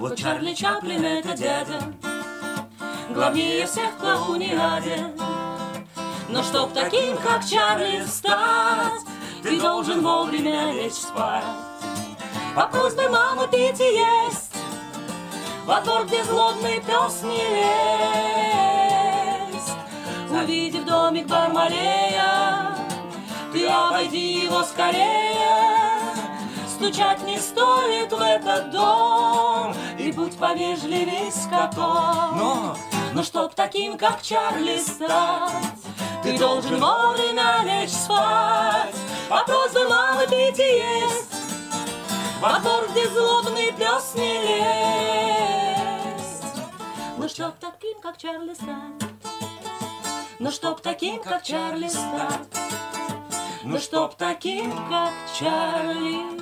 Вот Чарли Чаплин — это дядя, главнее всех клоуниаде. Но чтоб таким, как Чарли, стать, ты должен вовремя лечь спать. По просьбе мамы пить и есть, во двор, где злобный пес не лезет. Увидев домик Бармалея, ты обойди его скорее. Стучать не стоит в этот дом, и будь повежливей с котом. Но чтоб таким, как Чарли, стать, ты должен вовремя лечь спать. По просьбе мамы пить и есть, во двор, где злобный пес не лезет. Но чтоб таким, как Чарли, стать, но чтоб таким, как Чарли, стать, но чтоб таким, как Чарли.